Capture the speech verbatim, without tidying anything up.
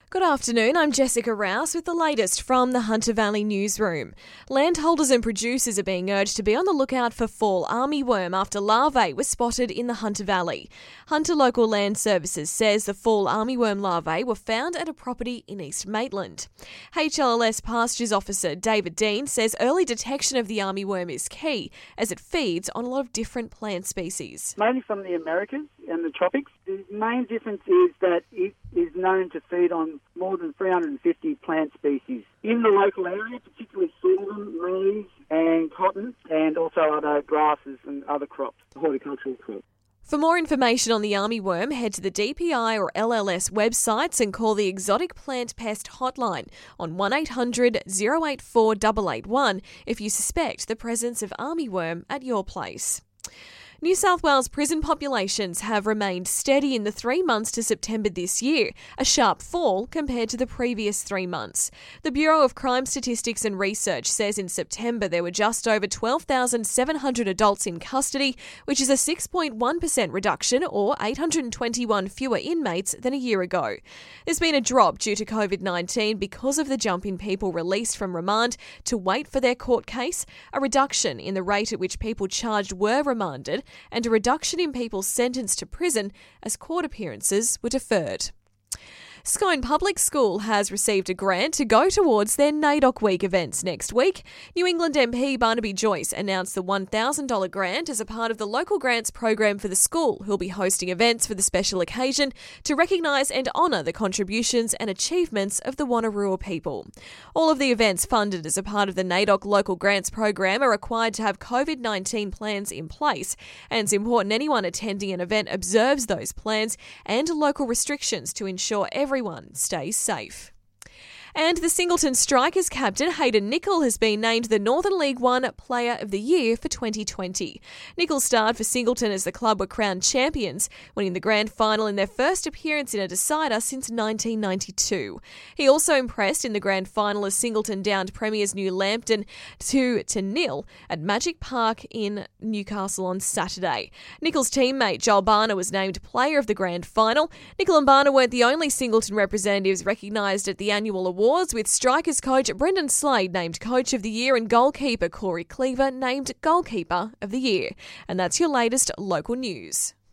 Good afternoon, I'm Jessica Rouse with the latest from the Hunter Valley newsroom. Landholders and producers are being urged to be on the lookout for fall armyworm after larvae were spotted in the Hunter Valley. Hunter Local Land Services says the fall armyworm larvae were found at a property in East Maitland. H L L S Pastures Officer David Dean says early detection of the armyworm is key as it feeds on a lot of different plant species. Mainly from the Americas and the tropics. The main difference is that it is known to feed on more than three hundred fifty plant species in the local area, particularly sorghum, maize and cotton, and also other grasses and other crops, horticultural crops. For more information on the armyworm, head to the D P I or L L S websites and call the Exotic Plant Pest Hotline on one eight hundred, oh eight four, eight eight one if you suspect the presence of armyworm at your place. New South Wales prison populations have remained steady in the three months to September this year, a sharp fall compared to the previous three months. The Bureau of Crime Statistics and Research says in September there were just over twelve thousand seven hundred adults in custody, which is a six point one percent reduction or eight hundred twenty-one fewer inmates than a year ago. There's been a drop due to covid nineteen because of the jump in people released from remand to wait for their court case, a reduction in the rate at which people charged were remanded, and a reduction in people sentenced to prison as court appearances were deferred. Scone Public School has received a grant to go towards their NAIDOC Week events next week. New England M P Barnaby Joyce announced the one thousand dollars grant as a part of the local grants program for the school, who'll be hosting events for the special occasion to recognise and honour the contributions and achievements of the Wonnarua people. All of the events funded as a part of the NAIDOC local grants program are required to have covid nineteen plans in place, and it's important anyone attending an event observes those plans and local restrictions to ensure everyone Everyone stays safe. And the Singleton Strikers captain Hayden Nicol has been named the Northern League One Player of the Year for twenty twenty. Nicol starred for Singleton as the club were crowned champions, winning the grand final in their first appearance in a decider since nineteen ninety-two. He also impressed in the grand final as Singleton downed Premier's New Lambton two to nil at Magic Park in Newcastle on Saturday. Nicol's teammate Joel Barner was named Player of the grand final. Nicol and Barner weren't the only Singleton representatives recognised at the annual awards, with Strikers coach Brendan Slade named Coach of the Year and goalkeeper Corey Cleaver named Goalkeeper of the Year. And that's your latest local news.